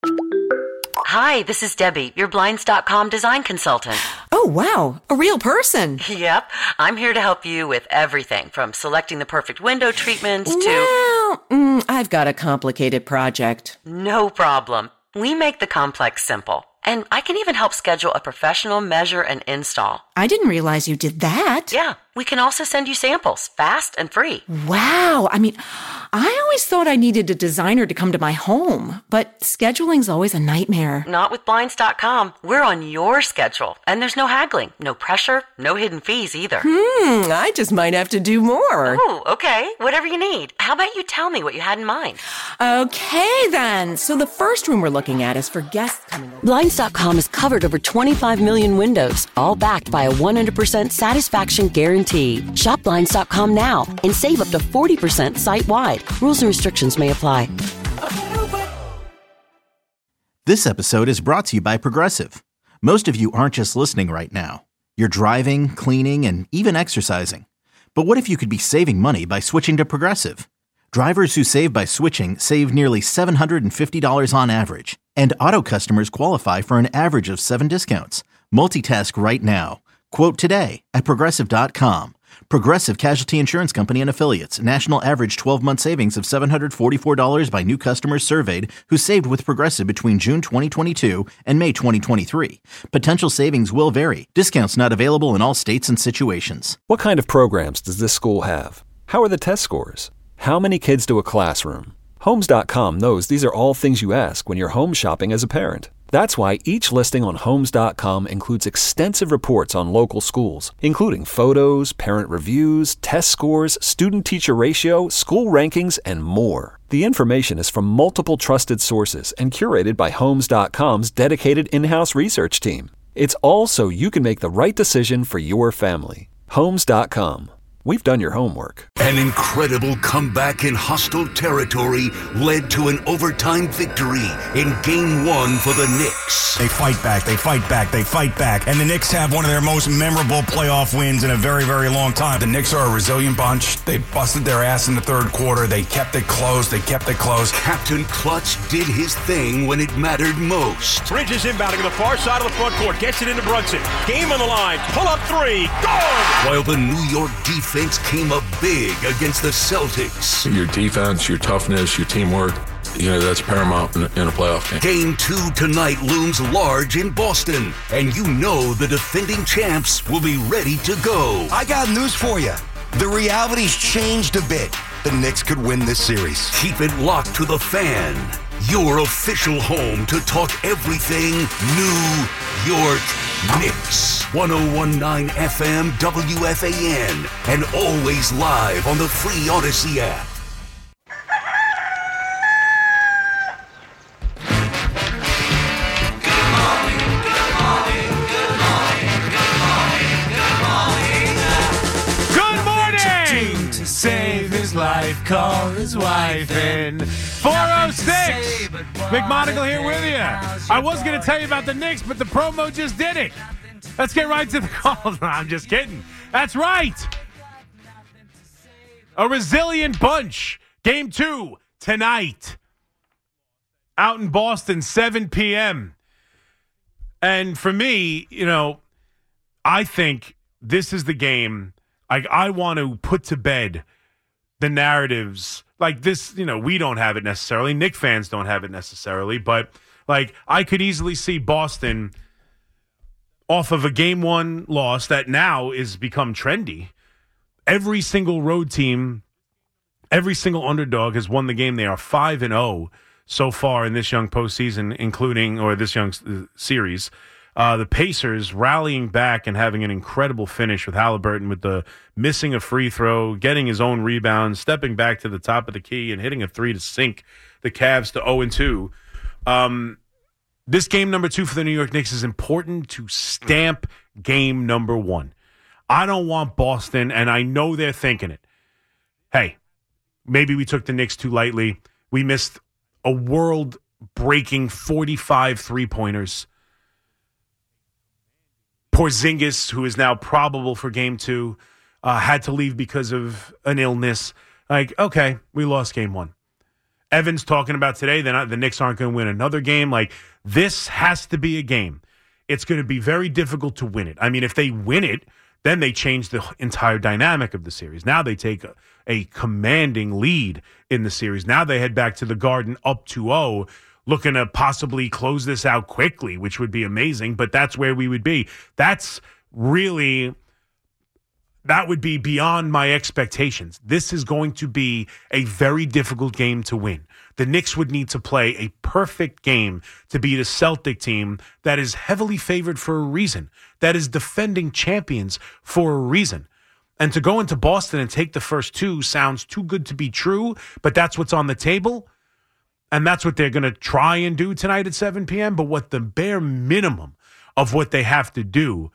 Hi, this is Debbie, your Blinds.com design consultant. Oh, wow. A real person. Yep. I'm here to help you with everything from selecting the perfect window treatments to... Well, I've got a complicated project. No problem. We make the complex simple. And I can even help schedule a professional measure and install. I didn't realize you did that. Yeah, we can also send you samples, fast and free. Wow. I always thought I needed a designer to come to my home, but scheduling's always a nightmare. Not with Blinds.com. We're on your schedule, and there's no haggling, no pressure, no hidden fees either. I just might have to do more. Oh, okay. Whatever you need. How about you tell me what you had in mind? Okay, then. So the first room we're looking at is for guests coming over. Blinds.com has covered over 25 million windows, all backed by a 100% satisfaction guarantee. Shop Blinds.com now and save up to 40% site-wide. Rules and restrictions may apply. This episode is brought to you by Progressive. Most of you aren't just listening right now. You're driving, cleaning, and even exercising. But what if you could be saving money by switching to Progressive? Drivers who save by switching save nearly $750 on average. And auto customers qualify for an average of 7 discounts. Multitask right now. Quote today at Progressive.com. Progressive Casualty Insurance Company and Affiliates. National average 12-month savings of $744 by new customers surveyed who saved with Progressive between June 2022 and May 2023. Potential savings will vary. Discounts not available in all states and situations. What kind of programs does this school have? How are the test scores? How many kids do a classroom? Homes.com knows these are all things you ask when you're home shopping as a parent. That's why each listing on Homes.com includes extensive reports on local schools, including photos, parent reviews, test scores, student-teacher ratio, school rankings, and more. The information is from multiple trusted sources and curated by Homes.com's dedicated in-house research team. It's all so you can make the right decision for your family. Homes.com. We've done your homework. An incredible comeback in hostile territory led to an overtime victory in Game 1 for the Knicks. They fight back, and the Knicks have one of their most memorable playoff wins in a very, very long time. The Knicks are a resilient bunch. They busted their ass in the third quarter. They kept it close. Captain Klutz did his thing when it mattered most. Bridges inbounding to the far side of the front court, gets it into Brunson. Game on the line, pull up three, good! While the New York defense came up big against the Celtics. Your defense, your toughness, your teamwork, that's paramount in a playoff game. Game 2 tonight looms large in Boston, and the defending champs will be ready to go. I got news for you. The reality's changed a bit. The Knicks could win this series. Keep it locked to The Fan, your official home to talk everything New York Knicks. 101.9 FM WFAN, and always live on the free Odyssey app. Save his life, call his wife in 406. McMonagle here with you. I was going to tell you about the Knicks, but the promo just did it. Let's get right to the call. No, I'm just kidding. That's right. A resilient bunch. Game 2 tonight. Out in Boston, 7 p.m. And for me, I think this is the game. I want to put to bed the narratives like this. We don't have it necessarily. Knicks fans don't have it necessarily. But, I could easily see Boston off of a Game 1 loss that now is become trendy. Every single road team, every single underdog has won the game. They are 5-0 so far in this young postseason, this young series. The Pacers rallying back and having an incredible finish with Halliburton with the missing a free throw, getting his own rebound, stepping back to the top of the key and hitting a three to sink the Cavs to 0-2. This game number 2 for the New York Knicks is important to stamp game number 1. I don't want Boston, and I know they're thinking it. Hey, maybe we took the Knicks too lightly. We missed a world-breaking 45 three-pointers. Porzingis, who is now probable for Game 2, had to leave because of an illness. Okay, we lost Game 1. Evans talking about today, the Knicks aren't going to win another game. Like, this has to be a game. It's going to be very difficult to win it. I mean, if they win it, then they change the entire dynamic of the series. Now they take a commanding lead in the series. Now they head back to the Garden up 2-0, looking to possibly close this out quickly, which would be amazing, but that's where we would be. That would be beyond my expectations. This is going to be a very difficult game to win. The Knicks would need to play a perfect game to beat a Celtic team that is heavily favored for a reason, that is defending champions for a reason. And to go into Boston and take the first two sounds too good to be true, but that's what's on the table, and that's what they're going to try and do tonight at 7 p.m. But what the bare minimum of what they have to do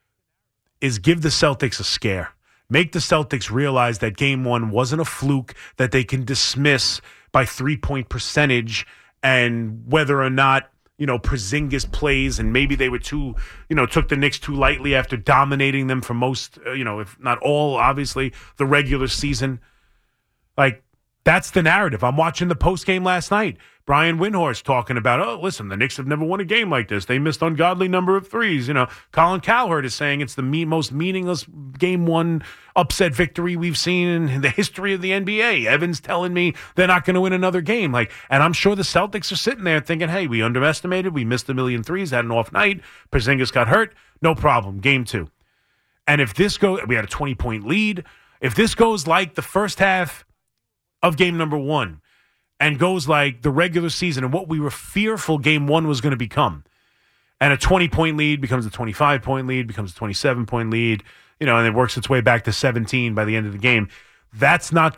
is give the Celtics a scare. Make the Celtics realize that game one wasn't a fluke that they can dismiss by 3-point percentage, and whether or not, Porzingis plays, and maybe they were took the Knicks too lightly after dominating them for most, if not all, obviously, the regular season. Like, that's the narrative. I'm watching the postgame last night. Brian Windhorst talking about, listen, the Knicks have never won a game like this. They missed ungodly number of threes. Colin Cowherd is saying it's the most meaningless game one upset victory we've seen in the history of the NBA. Evans telling me they're not going to win another game. And I'm sure the Celtics are sitting there thinking, hey, we underestimated. We missed a million threes, had an off night. Porzingis got hurt. No problem. Game two. And if this goes, we had a 20-point lead. If this goes like the first half of game number one, and goes like the regular season and what we were fearful game one was going to become, and a 20-point lead becomes a 25-point lead, becomes a 27-point lead, and it works its way back to 17 by the end of the game. That's not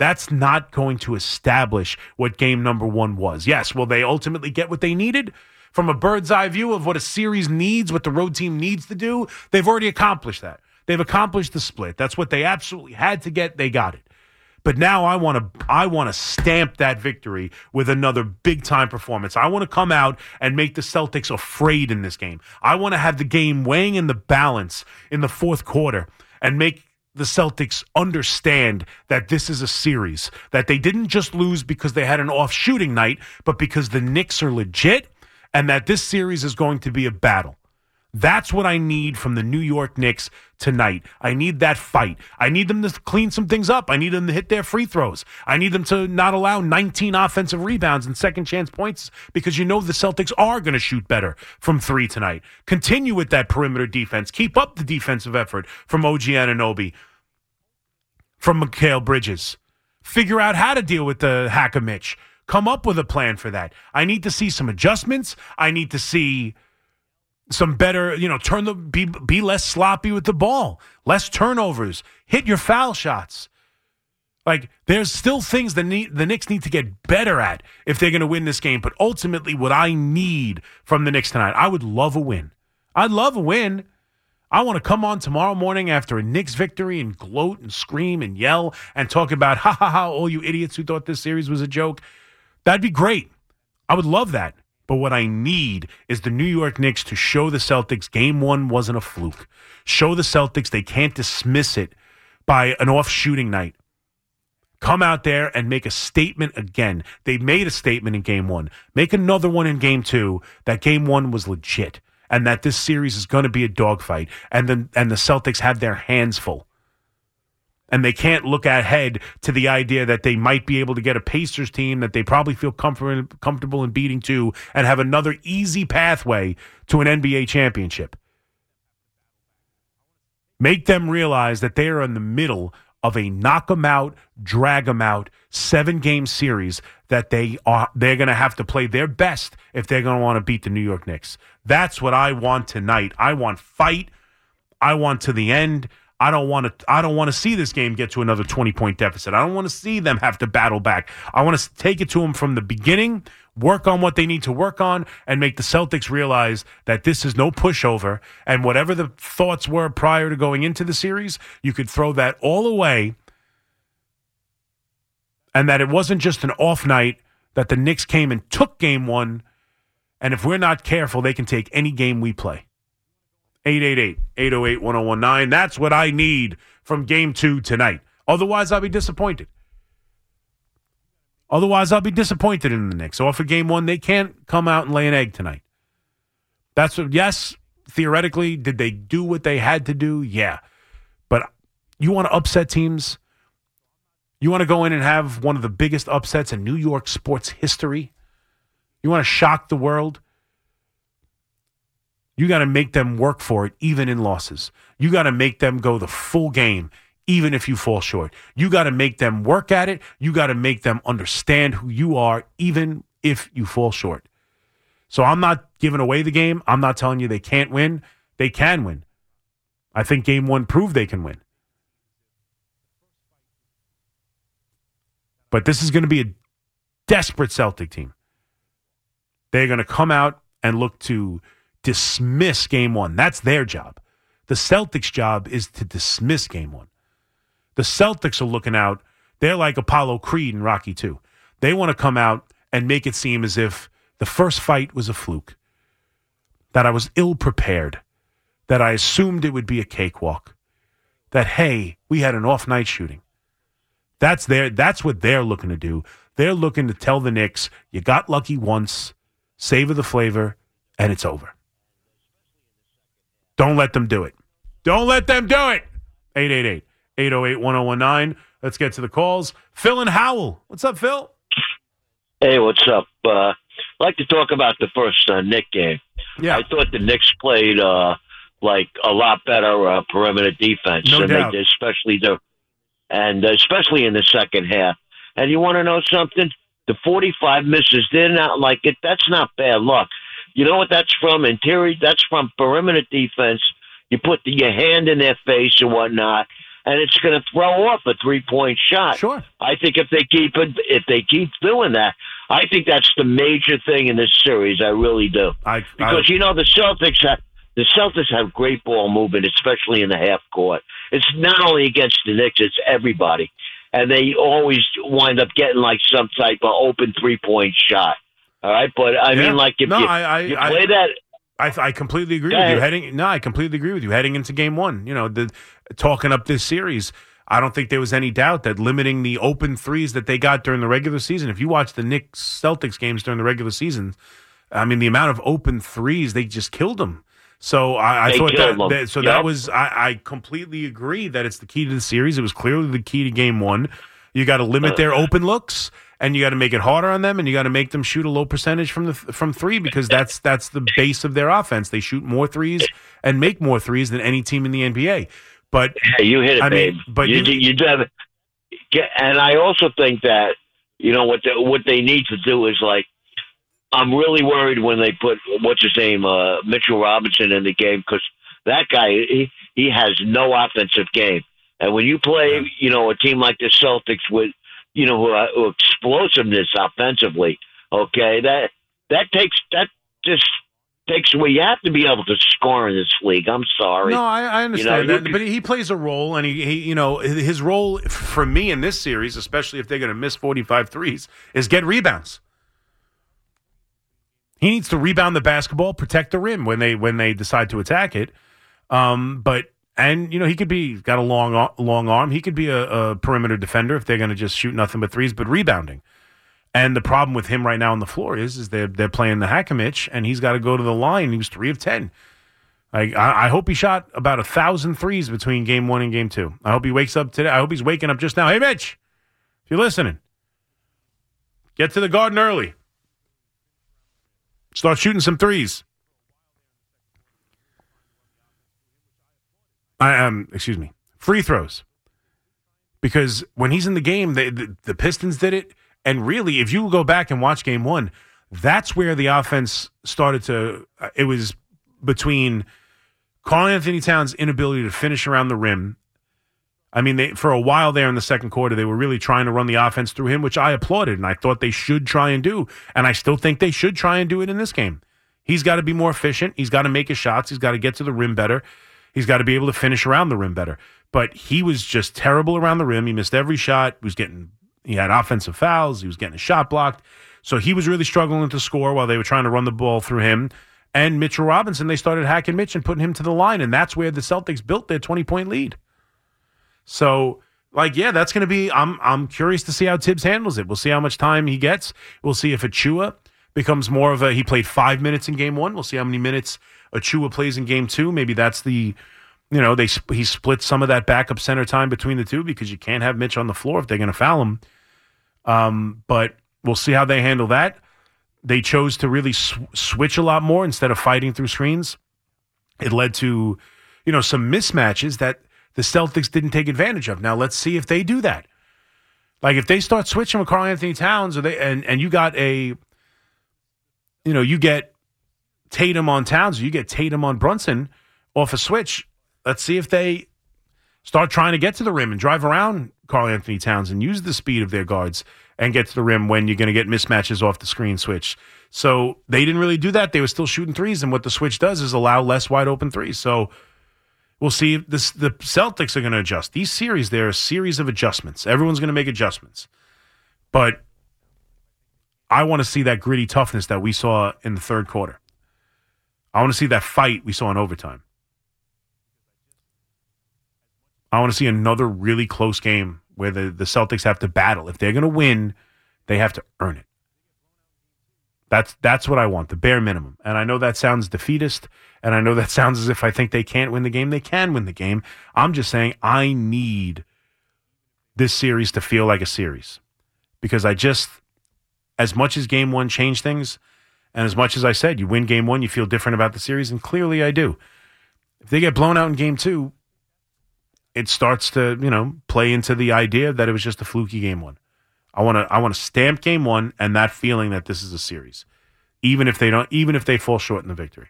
going to establish what game number one was. Yes, will they ultimately get what they needed? From a bird's eye view of what a series needs, what the road team needs to do, they've already accomplished that. They've accomplished the split. That's what they absolutely had to get. They got it. But now I want to stamp that victory with another big-time performance. I want to come out and make the Celtics afraid in this game. I want to have the game weighing in the balance in the fourth quarter and make the Celtics understand that this is a series, that they didn't just lose because they had an off shooting night, but because the Knicks are legit and that this series is going to be a battle. That's what I need from the New York Knicks tonight. I need that fight. I need them to clean some things up. I need them to hit their free throws. I need them to not allow 19 offensive rebounds and second chance points, because the Celtics are going to shoot better from three tonight. Continue with that perimeter defense. Keep up the defensive effort from OG Anunoby, from Mikal Bridges. Figure out how to deal with the hack of Mitch. Come up with a plan for that. I need to see some adjustments. I need to see some better, be less sloppy with the ball, less turnovers, hit your foul shots. There's still things the Knicks need to get better at if they're going to win this game. But ultimately, what I need from the Knicks tonight, I would love a win. I'd love a win. I want to come on tomorrow morning after a Knicks victory and gloat and scream and yell and talk about, ha, ha, ha, all you idiots who thought this series was a joke. That'd be great. I would love that. But what I need is the New York Knicks to show the Celtics game one wasn't a fluke. Show the Celtics they can't dismiss it by an off shooting night. Come out there and make a statement again. They made a statement in game one. Make another one in game two that game one was legit and that this series is going to be a dogfight, and the Celtics have their hands full. And they can't look ahead to the idea that they might be able to get a Pacers team that they probably feel comfortable in beating to and have another easy pathway to an NBA championship. Make them realize that they are in the middle of a knock 'em out, drag 'em out 7-game series that they're going to have to play their best if they're going to want to beat the New York Knicks. That's what I want tonight. I want fight. I want to the end. I don't want to see this game get to another 20-point deficit. I don't want to see them have to battle back. I want to take it to them from the beginning, work on what they need to work on, and make the Celtics realize that this is no pushover, and whatever the thoughts were prior to going into the series, you could throw that all away, and that it wasn't just an off night, that the Knicks came and took game one, and if we're not careful, they can take any game we play. 888-808-1019. That's what I need from game two tonight. Otherwise, I'll be disappointed. Otherwise, I'll be disappointed in the Knicks. So for game one, they can't come out and lay an egg tonight. That's what, yes, theoretically, did they do what they had to do? Yeah. But you want to upset teams? You want to go in and have one of the biggest upsets in New York sports history? You want to shock the world? You got to make them work for it, even in losses. You got to make them go the full game, even if you fall short. You got to make them work at it. You got to make them understand who you are, even if you fall short. So I'm not giving away the game. I'm not telling you they can't win. They can win. I think game one proved they can win. But this is going to be a desperate Celtic team. They're going to come out and look to dismiss game one. That's their job. The Celtics' job is to dismiss game one. The Celtics are looking out. They're like Apollo Creed in Rocky II. They want to come out and make it seem as if the first fight was a fluke, that I was ill-prepared, that I assumed it would be a cakewalk, that, hey, we had an off-night shooting. That's what they're looking to do. They're looking to tell the Knicks, you got lucky once, savor the flavor, and it's over. Don't let them do it. Don't let them do it. 888-808-1019. Let's get to the calls. Phil and Howell. What's up, Phil? Hey, what's up? I'd like to talk about the first Knicks game. Yeah. I thought the Knicks played like a lot better perimeter defense. No doubt. They did, especially in the second half. And you want to know something? The 45 misses, they're not like it. That's not bad luck. You know what that's from? Interior, that's from perimeter defense. You put your hand in their face and whatnot, and it's going to throw off a 3-point shot. Sure. I think if they keep doing that, I think that's the major thing in this series. I really do. Because the Celtics have great ball movement, especially in the half court. It's not only against the Knicks; it's everybody, and they always wind up getting like some type of open 3-point shot. All right, but I mean, like if you play that. I completely agree with you. I completely agree with you. Heading into game one, talking up this series, I don't think there was any doubt that limiting the open threes that they got during the regular season. If you watch the Knicks Celtics games during the regular season, I mean, the amount of open threes, they just killed them. So I thought I completely agree that it's the key to the series. It was clearly the key to game one. You got to limit their open looks. And you got to make it harder on them, and you got to make them shoot a low percentage from three, because that's the base of their offense. They shoot more threes and make more threes than any team in the NBA. But you hit it, babe. But you do have, and I also think that what they need to do is like, I'm really worried when they put Mitchell Robinson in the game, because that guy he has no offensive game, and when you play a team like the Celtics with who explosiveness offensively. Okay, that just takes away. You have to be able to score in this league. I'm sorry. No, I understand that, but he plays a role, and he his role for me in this series, especially if they're going to miss 45 threes, is get rebounds. He needs to rebound the basketball, protect the rim when they decide to attack it. And he could be got a long arm. He could be a perimeter defender if they're going to just shoot nothing but threes, but rebounding. And the problem with him right now on the floor is they're playing the Hakamich, and he's got to go to the line. He was 3 of 10. I hope he shot about 1,000 threes between game one and game two. I hope he wakes up today. I hope he's waking up just now. Hey, Mitch, if you're listening, get to the Garden early. Start shooting some threes. Free throws. Because when he's in the game, the Pistons did it. And really, if you go back and watch game one, that's where the offense started to, it was between Karl-Anthony Towns' inability to finish around the rim. I mean, for a while there in the second quarter, they were really trying to run the offense through him, which I applauded, and I thought they should try and do. And I still think they should try and do it in this game. He's got to be more efficient. He's got to make his shots. He's got to get to the rim better. He's got to be able to finish around the rim better. But he was just terrible around the rim. He missed every shot. He had offensive fouls. He was getting a shot blocked. So he was really struggling to score while they were trying to run the ball through him. And Mitchell Robinson, they started hacking Mitch and putting him to the line. And that's where the Celtics built their 20-point lead. So Like, yeah, that's going to be. I'm curious to see how Tibbs handles it. We'll see how much time he gets. We'll see if Achua becomes more of a. He played 5 minutes in game 1. We'll see how many minutes Achua plays in game 2. Maybe that's the. He splits some of that backup center time between the two because you can't have Mitch on the floor if they're going to foul him. But we'll see how they handle that. They chose to really switch a lot more instead of fighting through screens. It led to, some mismatches that the Celtics didn't take advantage of. Now let's see if they do that. Like if they start switching with Karl-Anthony Towns, and you got you get Tatum on Towns, or you get Tatum on Brunson off a switch. Let's see if they start trying to get to the rim and drive around Karl-Anthony Towns and use the speed of their guards and get to the rim when you're going to get mismatches off the screen switch. So they didn't really do that. They were still shooting threes, and what the switch does is allow less wide open threes. So we'll see if the Celtics are going to adjust. These series, they're a series of adjustments. Everyone's going to make adjustments. But I want to see that gritty toughness that we saw in the third quarter. I want to see that fight we saw in overtime. I want to see another really close game where the Celtics have to battle. If they're going to win, they have to earn it. That's what I want, the bare minimum. And I know that sounds defeatist, and I know that sounds as if I think they can't win the game. They can win the game. I'm just saying I need this series to feel like a series. Because as much as game 1 changed things, and as much as I said, you win game 1, you feel different about the series, and clearly I do. If they get blown out in game 2, it starts to, play into the idea that it was just a fluky game 1. I want to stamp game 1 and that feeling that this is a series, even if they fall short in the victory,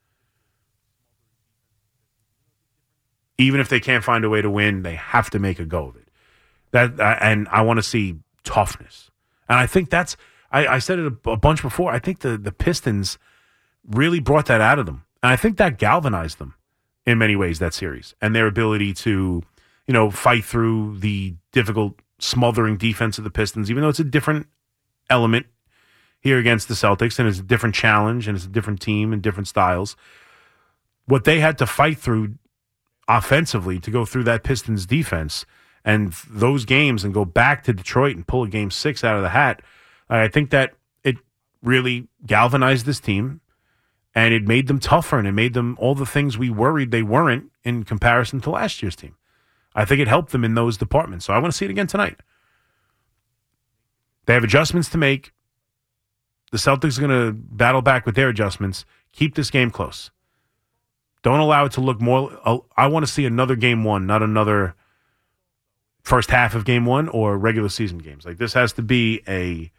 even if they can't find a way to win, they have to make a go of it. And I want to see toughness, and I think that's. I said it a bunch before. I think the Pistons really brought that out of them, and I think that galvanized them. In many ways, that series and their ability to, fight through the difficult, smothering defense of the Pistons, even though it's a different element here against the Celtics and it's a different challenge and it's a different team and different styles. What they had to fight through offensively to go through that Pistons defense and those games and go back to Detroit and pull a game 6 out of the hat, I think that it really galvanized this team. And it made them tougher, and it made them all the things we worried they weren't in comparison to last year's team. I think it helped them in those departments. So I want to see it again tonight. They have adjustments to make. The Celtics are going to battle back with their adjustments. Keep this game close. Don't allow it to look more. I want to see another game 1, not another first half of game 1 or regular season games. Like this has to be a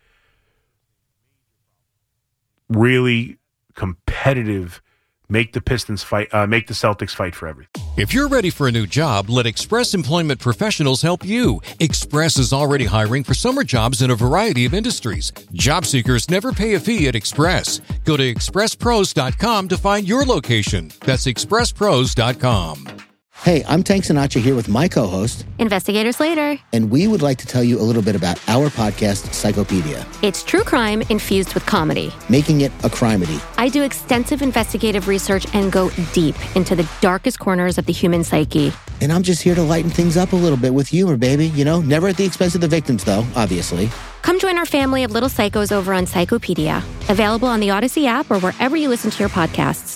really competitive, make the Pistons fight, make the Celtics fight for everything. If you're ready for a new job, let Express Employment Professionals help you. Express is already hiring for summer jobs in a variety of industries. Job seekers never pay a fee at Express. Go to expresspros.com to find your location. That's expresspros.com. Hey, I'm Tank Sinatra here with my co-host, Investigator Slater. And we would like to tell you a little bit about our podcast, Psychopedia. It's true crime infused with comedy. Making it a crimedy. I do extensive investigative research and go deep into the darkest corners of the human psyche. And I'm just here to lighten things up a little bit with humor, baby. Never at the expense of the victims, though, obviously. Come join our family of little psychos over on Psychopedia. Available on the Odyssey app or wherever you listen to your podcasts.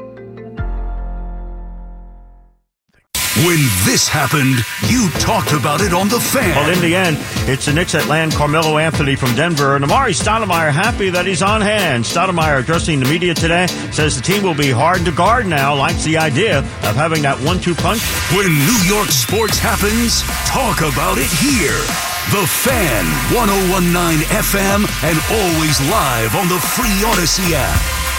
When this happened, you talked about it on The Fan. Well, in the end, it's the Knicks that land Carmelo Anthony from Denver, and Amari Stoudemire happy that he's on hand. Stoudemire, addressing the media today, says the team will be hard to guard now, likes the idea of having that 1-2 punch. When New York sports happens, talk about it here. The Fan, 101.9 FM, and always live on the free Odyssey app.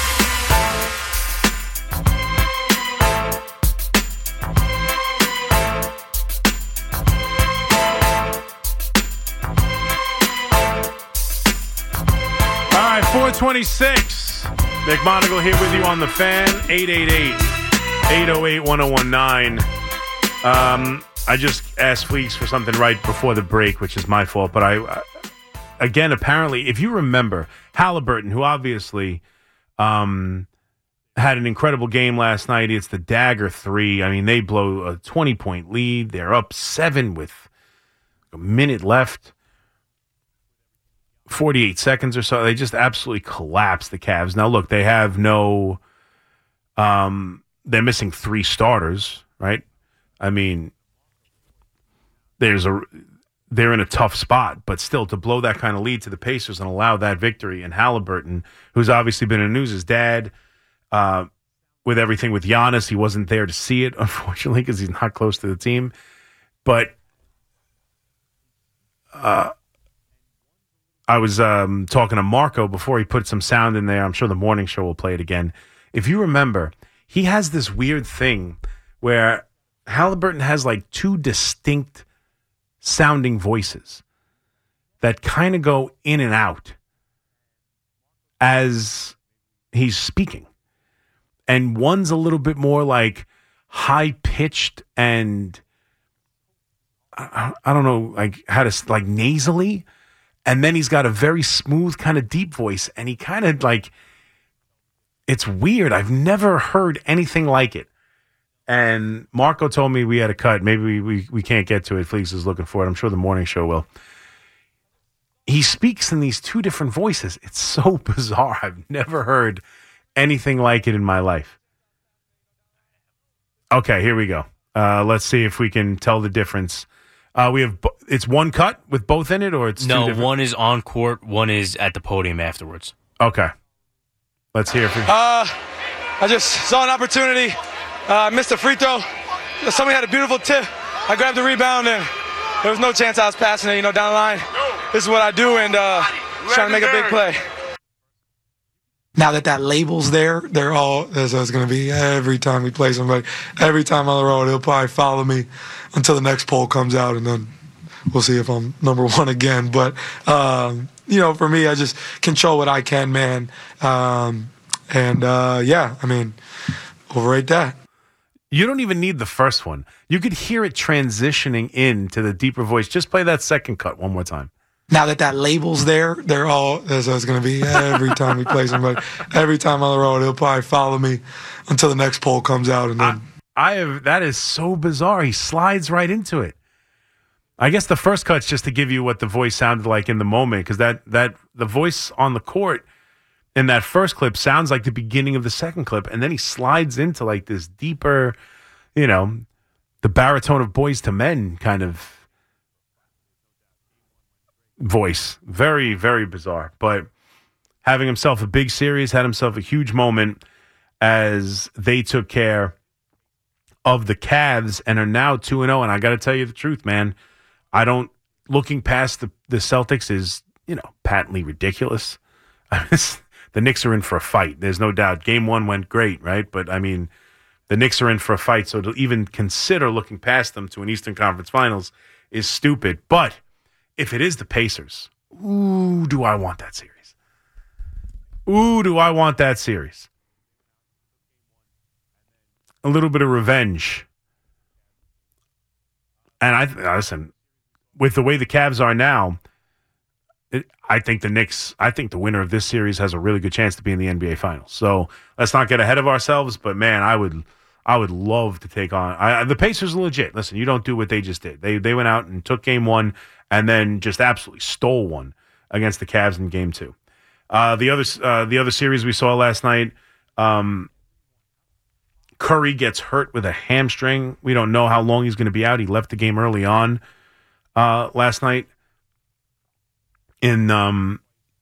All right, 426. Nick Monagle here with you on The Fan, 888-808-1019. I just asked Fleeks for something right before the break, which is my fault. But again, apparently, if you remember, Halliburton, who obviously had an incredible game last night. It's the dagger 3. I mean, they blow a 20-point lead. They're up 7 with a minute left, 48 seconds or so. They just absolutely collapsed the Cavs. Now, look, they have no they're missing 3 starters, right? I mean, they're in a tough spot, but still to blow that kind of lead to the Pacers and allow that victory. And Halliburton, who's obviously been in the news, his dad, with everything with Giannis, he wasn't there to see it, unfortunately, because he's not close to the team. But I was talking to Marco before he put some sound in there. I'm sure the morning show will play it again. If you remember, he has this weird thing where Halliburton has like 2 distinct sounding voices that kind of go in and out as he's speaking. And one's a little bit more like high-pitched and I don't know, like how to, like nasally. And then he's got a very smooth kind of deep voice. And he kind of like, it's weird. I've never heard anything like it. And Marco told me we had a cut. Maybe we can't get to it. Fleeks is looking for it. I'm sure the morning show will. He speaks in these 2 different voices. It's so bizarre. I've never heard anything like it in my life. Okay, here we go. Let's see if we can tell the difference. We have it's one cut with both in it, or it's 2 different? One is on court, one is at the podium afterwards. Okay, let's hear it. I just saw an opportunity. Missed a free throw. Somebody had a beautiful tip. I grabbed the rebound, and there was no chance I was passing it. Down the line. This is what I do, and trying to make a big play. Now that label's there, they're all, as it's going to be every time we play somebody, every time on the road, he'll probably follow me until the next poll comes out, and then we'll see if I'm number 1 again. But, for me, I just control what I can, man. Overrate that. You don't even need the first one. You could hear it transitioning into the deeper voice. Just play that second cut one more time. Now that label's there, they're all, as it's going to be every time we play somebody, every time on the road, he'll probably follow me until the next poll comes out. And then that is so bizarre. He slides right into it. I guess the first cut's just to give you what the voice sounded like in the moment, because that the voice on the court in that first clip sounds like the beginning of the second clip, and then he slides into like this deeper, the baritone of Boys to Men kind of voice. Very, very bizarre. But having himself a big series, had himself a huge moment as they took care of the Cavs and are now 2-0. And I got to tell you the truth, man. Looking past the Celtics is, patently ridiculous. The Knicks are in for a fight. There's no doubt. Game 1 went great, right? But, the Knicks are in for a fight. So to even consider looking past them to an Eastern Conference Finals is stupid. But if it is the Pacers, ooh, do I want that series. Ooh, do I want that series. A little bit of revenge. And listen, with the way the Cavs are now, I think the winner of this series has a really good chance to be in the NBA Finals. So let's not get ahead of ourselves. But man, I would love to take on the Pacers. Are legit. Listen, you don't do what they just did. They went out and took Game 1 and then just absolutely stole one against the Cavs in Game 2. The other series we saw last night, Curry gets hurt with a hamstring. We don't know how long he's going to be out. He left the game early on last night in the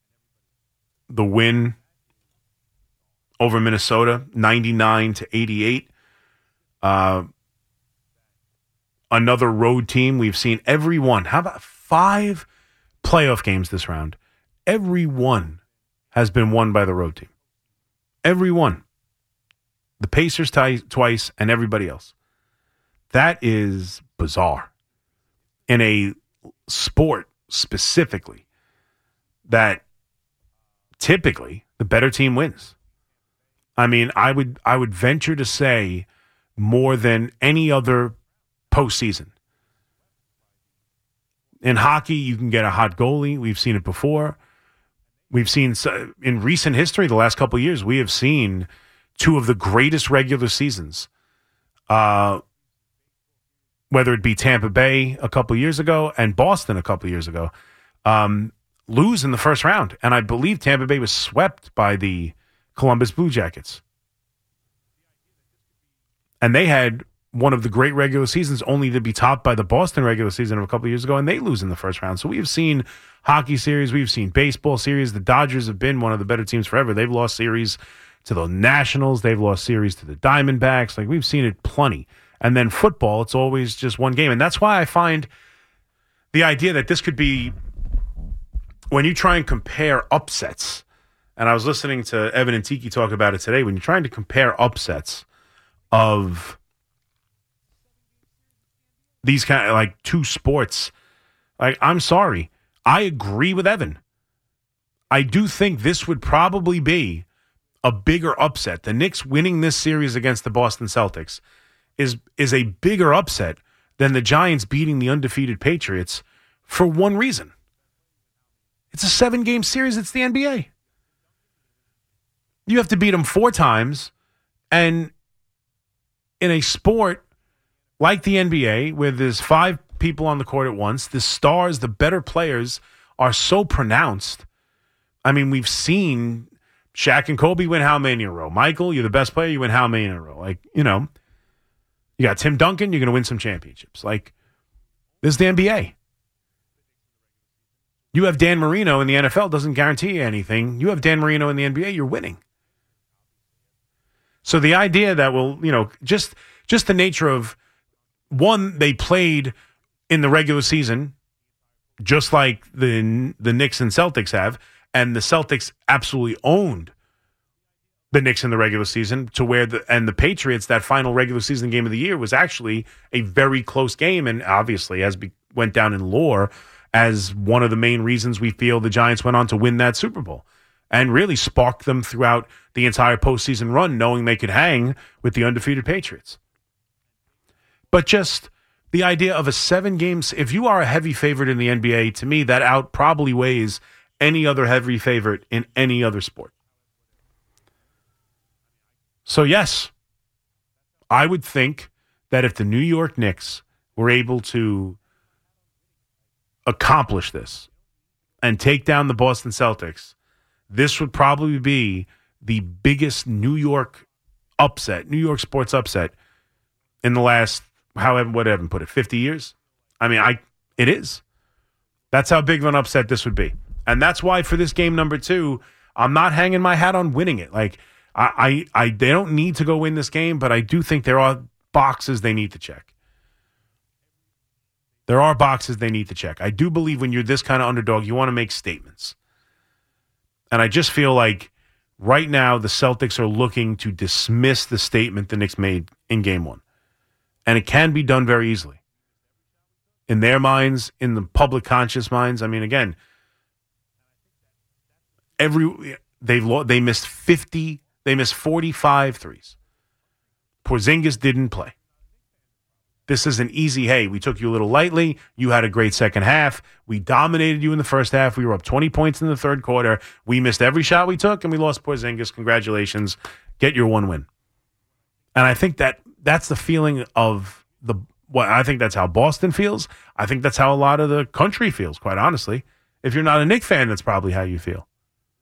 win over Minnesota, 99-88. Another road team. We've seen every one. How about 5 playoff games this round? Every one has been won by the road team. Every one. The Pacers twice and everybody else. That is bizarre. In a sport specifically that typically the better team wins. I mean, I would venture to say more than any other postseason. In hockey, you can get a hot goalie. We've seen it before. We've seen in recent history, the last couple of years, we have seen 2 of the greatest regular seasons whether it be Tampa Bay a couple years ago and Boston a couple years ago, lose in the first round. And I believe Tampa Bay was swept by the Columbus Blue Jackets. And they had one of the great regular seasons, only to be topped by the Boston regular season of a couple of years ago, and they lose in the first round. So we have seen hockey series, we've seen baseball series. The Dodgers have been one of the better teams forever. They've lost series to the Nationals. They've lost series to the Diamondbacks. Like, we've seen it plenty. And then football, it's always just one game. And that's why I find the idea that this could be, when you try and compare upsets, and I was listening to Evan and Tiki talk about it today, when you're trying to compare upsets of these kind of like two sports, like, I'm sorry, I agree with Evan. I do think this would probably be a bigger upset. The Knicks winning this series against the Boston Celtics is a bigger upset than the Giants beating the undefeated Patriots for one reason. It's a 7-game series. It's the NBA. You have to beat them 4 times, and in a sport like the NBA, where there's 5 people on the court at once, the stars, the better players are so pronounced. I mean, we've seen Shaq and Kobe win how many in a row? Michael, you're the best player, you win how many in a row? Like, you know, you got Tim Duncan, you're going to win some championships. Like, this is the NBA. You have Dan Marino in the NFL, doesn't guarantee you anything. You have Dan Marino in the NBA, you're winning. So the idea that just the nature of, one, they played in the regular season just like the Knicks and Celtics have, and the Celtics absolutely owned the Knicks in the regular season, to where the Patriots, that final regular season game of the year, was actually a very close game, and obviously went down in lore as one of the main reasons we feel the Giants went on to win that Super Bowl and really sparked them throughout the entire postseason run, knowing they could hang with the undefeated Patriots. But just the idea of a 7 games, if you are a heavy favorite in the NBA, to me, that probably weighs any other heavy favorite in any other sport. So yes, I would think that if the New York Knicks were able to accomplish this and take down the Boston Celtics, this would probably be the biggest New York sports upset in the last, whatever, put it, 50 years? I mean, it is. That's how big of an upset this would be. And that's why for this game number 2, I'm not hanging my hat on winning it. Like, they don't need to go win this game, but I do think there are boxes they need to check. There are boxes they need to check. I do believe when you're this kind of underdog, you want to make statements. And I just feel like right now the Celtics are looking to dismiss the statement the Knicks made in Game 1. And it can be done very easily. In their minds, in the public conscious minds. I mean, again, they missed 45 threes. Porzingis didn't play. This is an easy, hey, we took you a little lightly. You had a great second half. We dominated you in the first half. We were up 20 points in the third quarter. We missed every shot we took, and we lost Porzingis. Congratulations. Get your 1 win. And I think that's the feeling of I think that's how Boston feels. I think that's how a lot of the country feels, quite honestly. If you're not a Knicks fan, that's probably how you feel.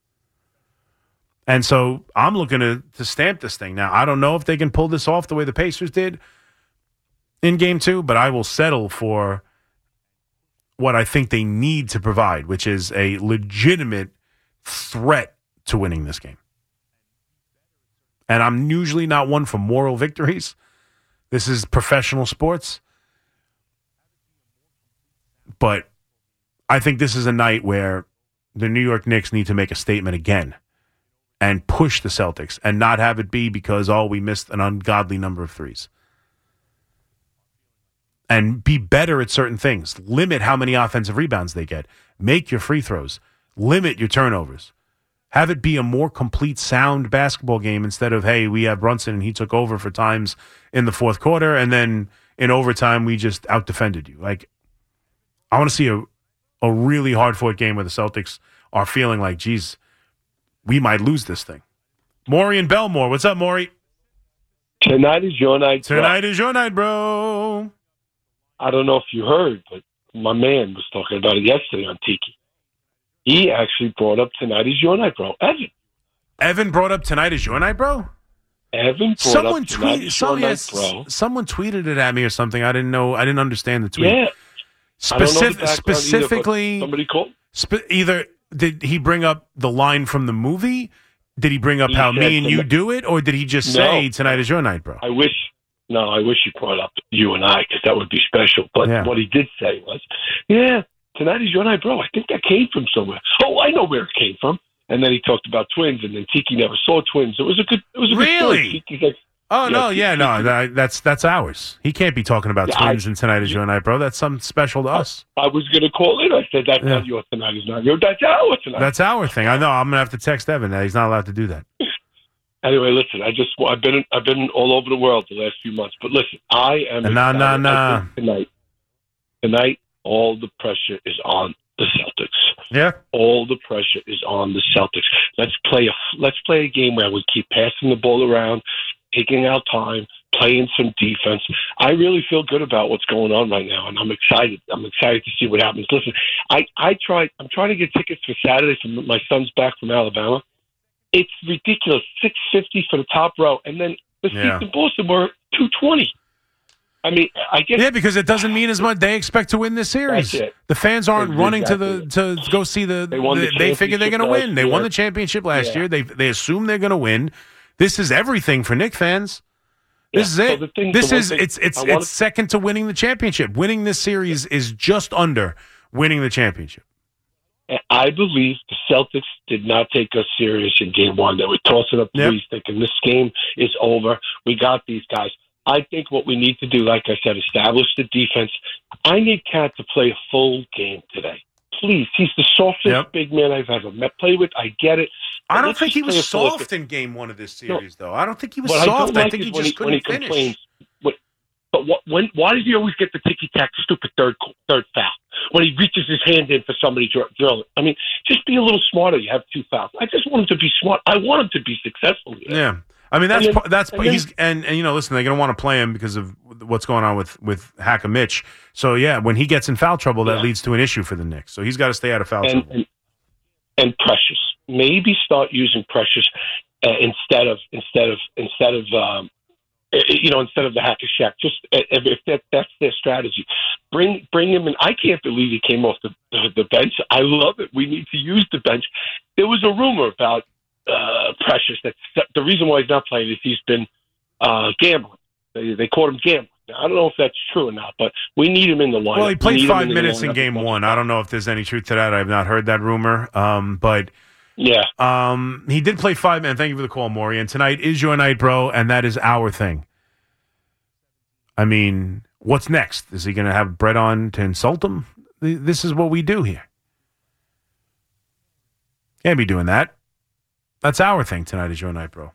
And so I'm looking to stamp this thing. Now, I don't know if they can pull this off the way the Pacers did in Game 2, but I will settle for what I think they need to provide, which is a legitimate threat to winning this game. And I'm usually not one for moral victories. This is professional sports. But I think this is a night where the New York Knicks need to make a statement again and push the Celtics and not have it be because, we missed an ungodly number of threes. And be better at certain things. Limit how many offensive rebounds they get. Make your free throws. Limit your turnovers. Have it be a more complete, sound basketball game instead of, hey, we have Brunson and he took over for times in the fourth quarter, and then in overtime we just out-defended you. Like, I want to see a really hard-fought game where the Celtics are feeling like, geez, we might lose this thing. Maury and Belmore. What's up, Maury? Tonight is your night. Tonight is your night, bro. I don't know if you heard, but my man was talking about it yesterday on Tiki. He actually brought up tonight is your night, bro. Evan brought up tonight is your night, bro? Evan brought someone up tonight is your night, bro. Someone tweeted it at me or something. I didn't know. I didn't understand the tweet. Yeah. Specifically, either, somebody called? Either did he bring up the line from the movie? Did he bring up how me and you do it? Or did he just say tonight is your night, bro? I wish he brought up you and I because that would be special. But what he did say was, tonight is your night, bro. I think that came from somewhere. Oh, I know where it came from. And then he talked about twins, and then Tiki never saw twins. It was a good really? Tiki's like, that's ours. He can't be talking about twins and tonight is your night, bro. That's something special to us. I was going to call in. I said, that's not your tonight is not your, that's our tonight. That's our thing. I know. I'm going to have to text Evan that he's not allowed to do that. Anyway, listen, I've been all over the world the last few months, but listen, I am Tonight, all the pressure is on the Celtics. Yeah. All the pressure is on the Celtics. Let's play a game where we keep passing the ball around, taking our time, playing some defense. I really feel good about what's going on right now, and I'm excited. I'm excited to see what happens. Listen, I'm trying to get tickets for Saturday from my son's back from Alabama. It's ridiculous. $650 for the top row, and then the seats in Boston were $220. I mean, I guess because it doesn't mean as much. They expect to win this series. The fans aren't running to go see They figure they're going to win. They won the championship last year. They assume they're going to win. This is everything for Knicks fans. This is it. It's second to winning the championship. Winning this series is just under winning the championship. I believe the Celtics did not take us serious in game one. They were tossing up threes, thinking this game is over. We got these guys. I think what we need to do, like I said, establish the defense. I need Cat to play a full game today. Please. He's the softest big man I've ever played with. I get it. I don't think he was soft in game one of this series, though. I don't think he was soft. I think he just couldn't finish. Why does he always get the ticky-tack stupid third foul? When he reaches his hand in for somebody to drill it. I mean, just be a little smarter. You have two fouls. I just want him to be smart. I want him to be successful here. Yeah. I mean, and you know, listen, they're going to want to play him because of what's going on with Hacker Mitch. So, when he gets in foul trouble, that leads to an issue for the Knicks. So he's got to stay out of foul trouble. And Precious. Maybe start using Precious instead of the Hacker Shack. Just if that's their strategy, bring him in. I can't believe he came off the bench. I love it. We need to use the bench. There was a rumor about Precious. That the reason why he's not playing is he's been gambling. They caught him gambling. Now, I don't know if that's true or not, but we need him in the lineup. Well, he played 5 minutes in game one. I don't know if there's any truth to that. I've not heard that rumor. But he did play 5 minutes. Thank you for the call, Maury. And tonight is your night, bro, and that is our thing. I mean, what's next? Is he going to have Brett on to insult him? This is what we do here. Can't be doing that. That's our thing. Tonight is your night, bro.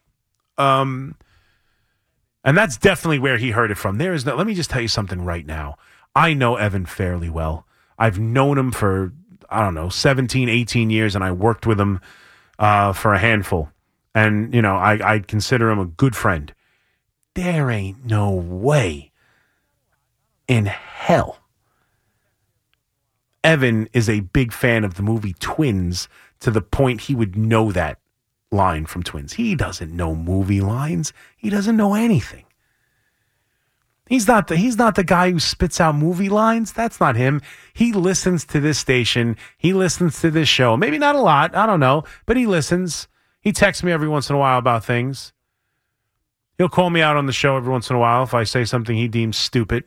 And that's definitely where he heard it from. Let me just tell you something right now. I know Evan fairly well. I've known him for, 17, 18 years, and I worked with him for a handful. And, I consider him a good friend. There ain't no way in hell Evan is a big fan of the movie Twins to the point he would know that line from Twins. He doesn't know movie lines. He doesn't know anything. He's not the guy who spits out movie lines. That's not him. He listens to this station. He listens to this show. Maybe not a lot. I don't know. But he listens. He texts me every once in a while about things. He'll call me out on the show every once in a while if I say something he deems stupid.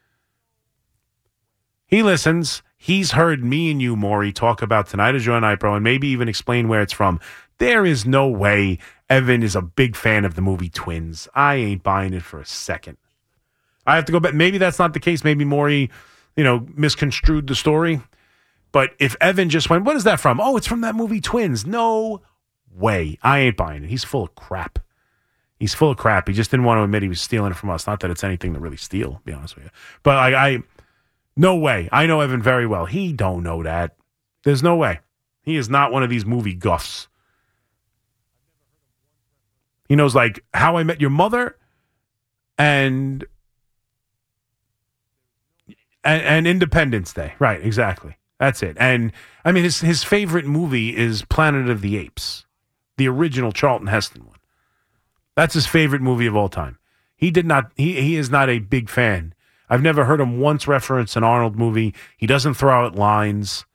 He listens. He's heard me and you, Maury, talk about Tonight Is Your Night, bro, and maybe even explain where it's from. There is no way Evan is a big fan of the movie Twins. I ain't buying it for a second. I have to go back. Maybe that's not the case. Maybe Maury, misconstrued the story. But if Evan just went, what is that from? Oh, it's from that movie Twins. No way. I ain't buying it. He's full of crap. He's full of crap. He just didn't want to admit he was stealing it from us. Not that it's anything to really steal, to be honest with you. But I no way. I know Evan very well. He don't know that. There's no way. He is not one of these movie guffs. He knows like How I Met Your Mother and And Independence Day. Right, exactly. That's it. And, I mean, his favorite movie is Planet of the Apes, the original Charlton Heston one. That's his favorite movie of all time. He is not a big fan. I've never heard him once reference an Arnold movie. He doesn't throw out lines.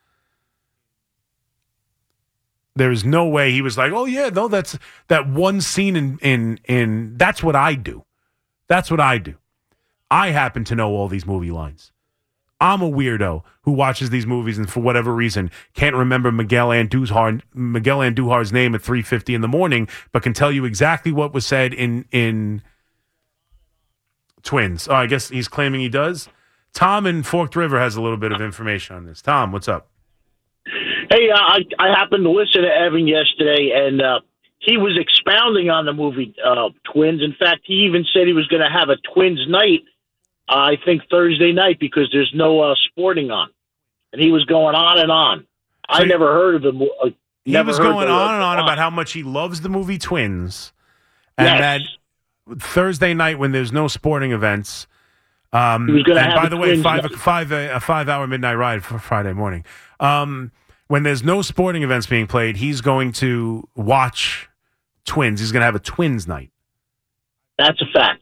There's no way he was like, oh, yeah, no, that's that one scene in that's what I do. That's what I do. I happen to know all these movie lines. I'm a weirdo who watches these movies and for whatever reason can't remember Miguel Andújar's name at 3:50 in the morning, but can tell you exactly what was said in Twins. Oh, I guess he's claiming he does. Tom in Forked River has a little bit of information on this. Tom, what's up? Hey, I happened to listen to Evan yesterday, and he was expounding on the movie Twins. In fact, he even said he was going to have a Twins night, I think Thursday night, because there's no sporting on. And he was going on and on. I never heard of him. He was going on and on about how much he loves the movie Twins. And that Thursday night when there's no sporting events. He was going to have by the way, a 5-hour midnight ride for Friday morning. When there's no sporting events being played, he's going to watch Twins. He's going to have a Twins night. That's a fact.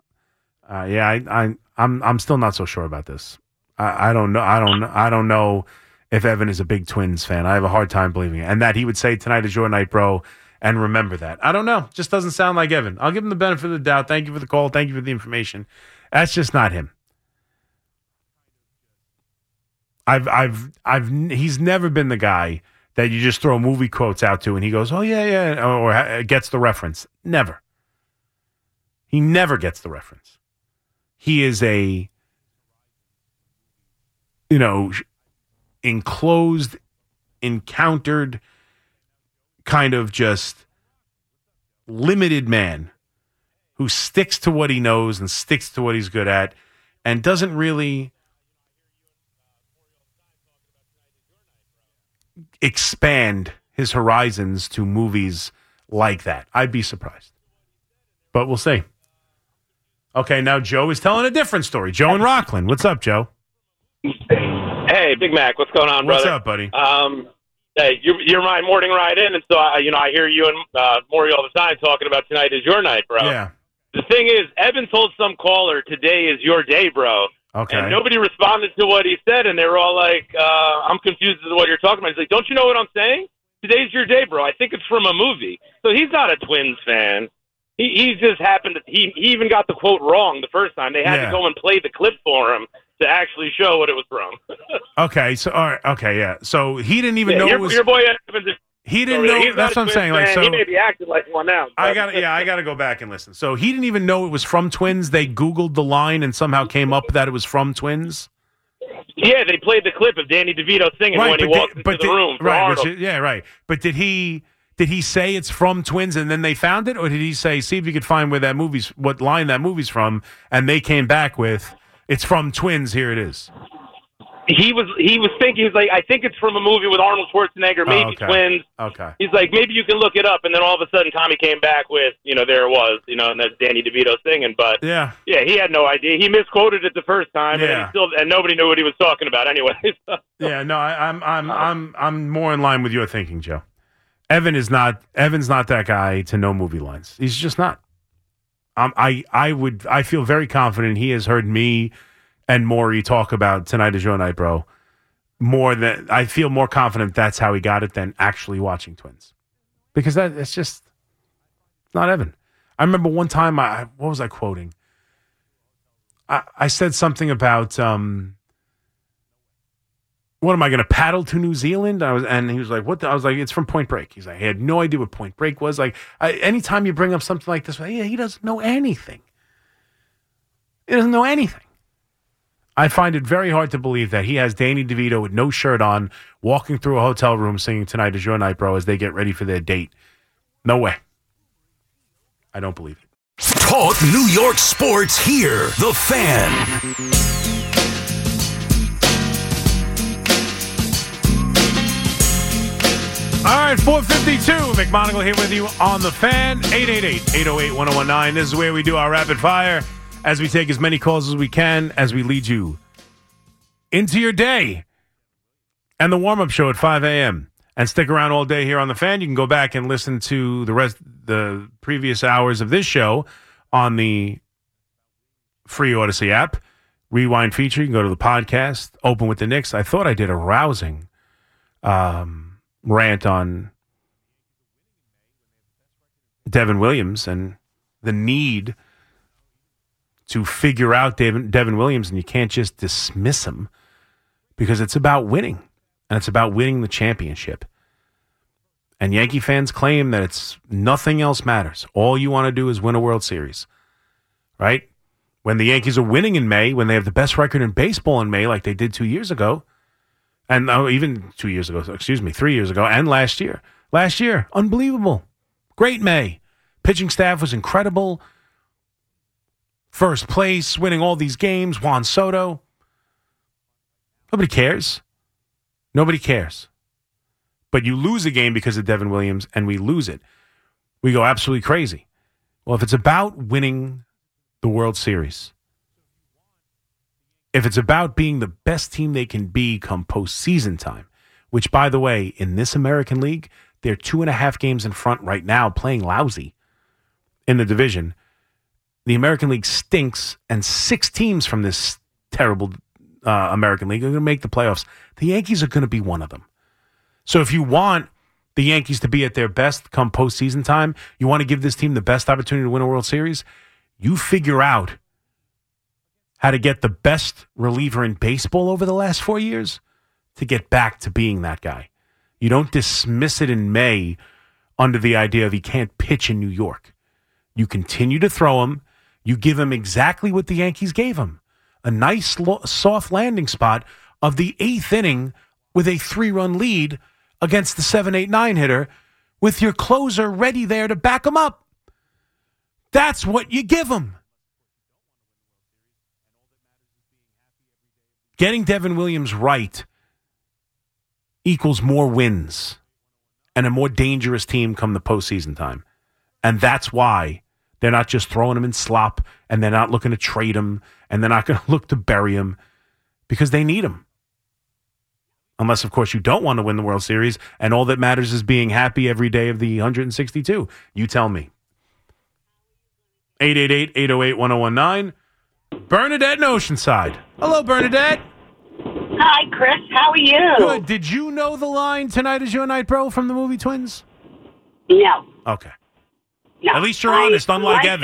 I'm still not so sure about this. I don't know. I don't know if Evan is a big Twins fan. I have a hard time believing it, and that he would say tonight is your night, bro, and remember that. I don't know. Just doesn't sound like Evan. I'll give him the benefit of the doubt. Thank you for the call. Thank you for the information. That's just not him. He's never been the guy that you just throw movie quotes out to and he goes, oh, yeah, or gets the reference. Never. He never gets the reference. He is a, enclosed, encountered, kind of just limited man who sticks to what he knows and sticks to what he's good at and doesn't really expand his horizons to movies like that. I'd be surprised. But we'll see. Okay, now Joe is telling a different story. Joe in Rockland. What's up, Joe? Hey, Big Mac. What's going on, brother? What's up, buddy? Hey, you're my morning ride in, and so I hear you and Maury all the time talking about tonight is your night, bro. Yeah. The thing is, Evan told some caller today is your day, bro. Okay. And nobody responded to what he said, and they were all like, I'm confused as to what you're talking about. He's like, don't you know what I'm saying? Today's your day, bro. I think it's from a movie. So he's not a Twins fan. He just happened to, he even got the quote wrong the first time. They had to go and play the clip for him to actually show what it was from. Okay, so all right, okay, yeah. So he didn't even know it was your boy Evans. He didn't know. He's that's what I'm saying. Like, so he may be acting like one now. I got to go back and listen. So he didn't even know it was from Twins. They Googled the line and somehow came up that it was from Twins. Yeah, they played the clip of Danny DeVito singing when he walked into the room. Right, right. But did he say it's from Twins and then they found it, or did he say, see if you could find what line that movie's from, and they came back with, it's from Twins, here it is. He was thinking, he's like, I think it's from a movie with Arnold Schwarzenegger, maybe Twins. Okay. He's like, maybe you can look it up, and then all of a sudden Tommy came back with, there it was, and that's Danny DeVito singing, but yeah, he had no idea. He misquoted it the first time, and nobody knew what he was talking about anyway. Yeah, no, I'm more in line with your thinking, Joe. Evan's not that guy to know movie lines. He's just not. I feel very confident he has heard me and Maury talk about Tonight Is Your Night, Bro. I feel more confident that's how he got it than actually watching Twins, because it's just not Evan. I remember one time what was I quoting? I said something about what am I going to paddle to New Zealand? And he was like, what? I was like, it's from Point Break. He's like, he had no idea what Point Break was. Like, anytime you bring up something like this, he doesn't know anything. He doesn't know anything. I find it very hard to believe that he has Danny DeVito with no shirt on, walking through a hotel room singing Tonight Is Your Night, Bro, as they get ready for their date. No way. I don't believe it. Talk New York sports here. The Fan. All right, 452. McMonagle here with you on The Fan. 888-808-1019. This is where we do our rapid fire as we take as many calls as we can as we lead you into your day and the warm-up show at 5 a.m. And stick around all day here on The Fan. You can go back and listen to the previous hours of this show on the free Odyssey app. Rewind feature. You can go to the podcast, Open with the Knicks. I thought I did a rousing rant on Devin Williams and the need to figure out Devin Williams, and you can't just dismiss him because it's about winning, and it's about winning the championship. And Yankee fans claim that it's nothing else matters. All you want to do is win a World Series, right? When the Yankees are winning in May, when they have the best record in baseball in May, like they did 2 years ago, and even 2 years ago, 3 years ago, and last year. Last year, unbelievable. Great May. Pitching staff was incredible. First place, winning all these games. Juan Soto. Nobody cares. Nobody cares. But you lose a game because of Devin Williams, and we lose it. We go absolutely crazy. Well, if it's about winning the World Series, if it's about being the best team they can be come postseason time, which, by the way, in this American League, they're 2.5 games in front right now, playing lousy in the division. The American League stinks, and 6 teams from this terrible American League are going to make the playoffs. The Yankees are going to be one of them. So if you want the Yankees to be at their best come postseason time, you want to give this team the best opportunity to win a World Series, you figure out how to get the best reliever in baseball over the last 4 years to get back to being that guy. You don't dismiss it in May under the idea of he can't pitch in New York. You continue to throw him. You give him exactly what the Yankees gave him. A nice soft landing spot of the 8th inning with a 3-run lead against the 7-8-9 hitter with your closer ready there to back him up. That's what you give him. Getting Devin Williams right equals more wins and a more dangerous team come the postseason time. And that's why they're not just throwing him in slop, and they're not looking to trade him, and they're not going to look to bury him, because they need him. Unless, of course, you don't want to win the World Series, and all that matters is being happy every day of the 162. You tell me. 888-808-1019. Bernadette in Oceanside. Hello, Bernadette. Hi, Chris. How are you? Good. Did you know the line "Tonight Is Your Night, Bro" from the movie Twins? No. Okay. No. At least you're honest, unlike Evan.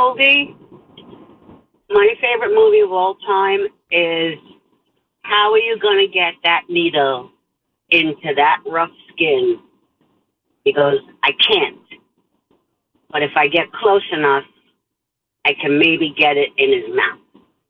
My favorite movie of all time is how are you going to get that needle into that rough skin? He goes, I can't. But if I get close enough, I can maybe get it in his mouth.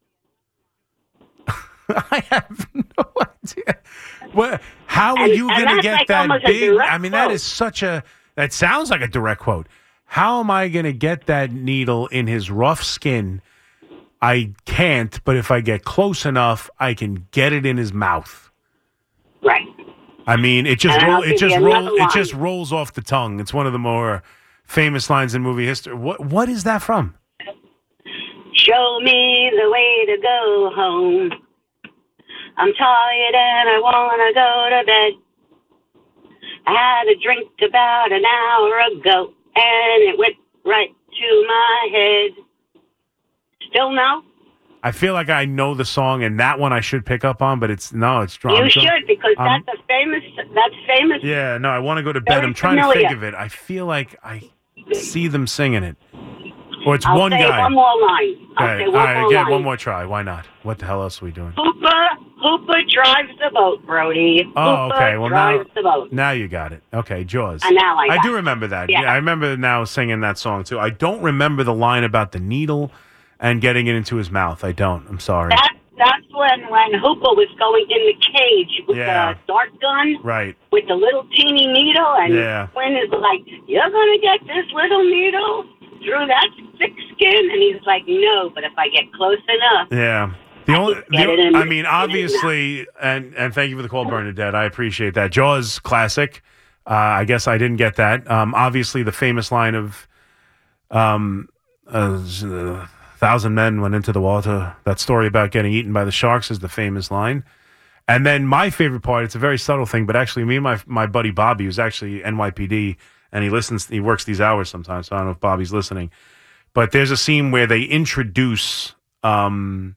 I have no idea. How are you going to get that big? I mean, that is that sounds like a direct quote. How am I going to get that needle in his rough skin? I can't, but if I get close enough, I can get it in his mouth. Right. I mean, it just rolls off the tongue. It's one of the more famous lines in movie history. What is that from? Show me the way to go home. I'm tired and I want to go to bed. I had a drink about an hour ago, and it went right to my head. Still no? I feel like I know the song, and that one I should pick up on, but it's strong. You should, because that's famous. Yeah, no, I want to go to bed. I'm trying to think of it. I feel like I see them singing it. Or it's one guy. One more line. Okay. All right, get one more try. Why not? What the hell else are we doing? Hooper drives the boat, Brody. Oh, okay. Well, drives the boat. Now you got it. Okay, Jaws. And now I do remember that. Yeah, I remember now singing that song, too. I don't remember the line about the needle and getting it into his mouth. I don't. I'm sorry. That's when Hooper was going in the cage with the dart gun. Right. With the little teeny needle. And Quinn is like, you're going to get this little needle through that thick skin? And he's like, no, but if I get close enough. Yeah. Obviously, and thank you for the call, Bernadette. I appreciate that. Jaws, classic. I guess I didn't get that. Obviously, the famous line of 1,000 men went into the water. That story about getting eaten by the sharks is the famous line. And then my favorite part, it's a very subtle thing, but actually me and my buddy Bobby, who's actually NYPD, and he works these hours sometimes, so I don't know if Bobby's listening. But there's a scene where they introduce the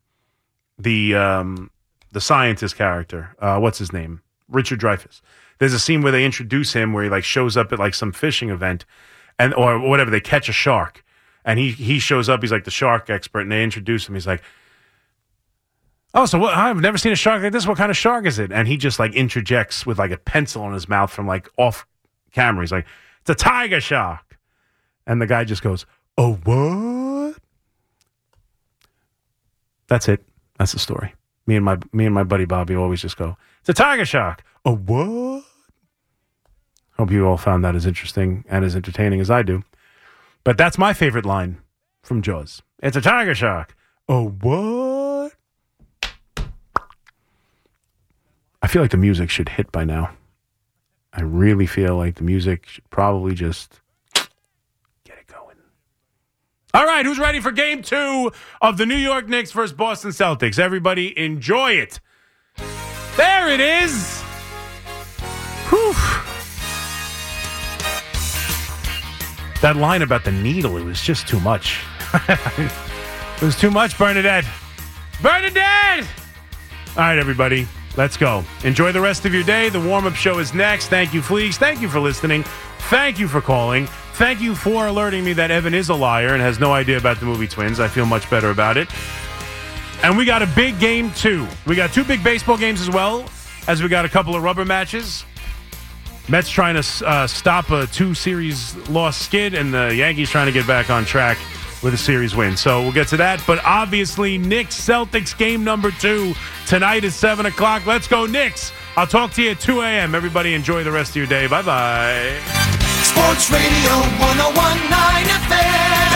scientist character. What's his name? Richard Dreyfuss. There's a scene where they introduce him where he like shows up at like some fishing event or whatever. They catch a shark. And he shows up. He's like the shark expert, and they introduce him. He's like, "Oh, so what? I've never seen a shark like this. What kind of shark is it?" And he just like interjects with like a pencil in his mouth from like off camera. He's like, "It's a tiger shark," and the guy just goes, "Oh, what?" That's it. That's the story. Me and my buddy Bobby always just go, "It's a tiger shark." Oh, what? Hope you all found that as interesting and as entertaining as I do. But that's my favorite line from Jaws. It's a tiger shark. Oh, what? I feel like the music should hit by now. I really feel like the music should probably just get it going. All right, who's ready for Game 2 of the New York Knicks versus Boston Celtics? Everybody enjoy it. There it is. Whew. That line about the needle, it was just too much. It was too much, Bernadette. Bernadette! All right, everybody, let's go. Enjoy the rest of your day. The warm-up show is next. Thank you, Fleeks. Thank you for listening. Thank you for calling. Thank you for alerting me that Evan is a liar and has no idea about the movie Twins. I feel much better about it. And we got a big Game 2. We got 2 big baseball games as well, as we got a couple of rubber matches. Mets trying to stop a 2-series loss skid, and the Yankees trying to get back on track with a series win. So we'll get to that. But obviously, Knicks-Celtics game number 2 tonight is 7 o'clock. Let's go, Knicks. I'll talk to you at 2 a.m. Everybody enjoy the rest of your day. Bye-bye. Sports Radio 101.9 FM.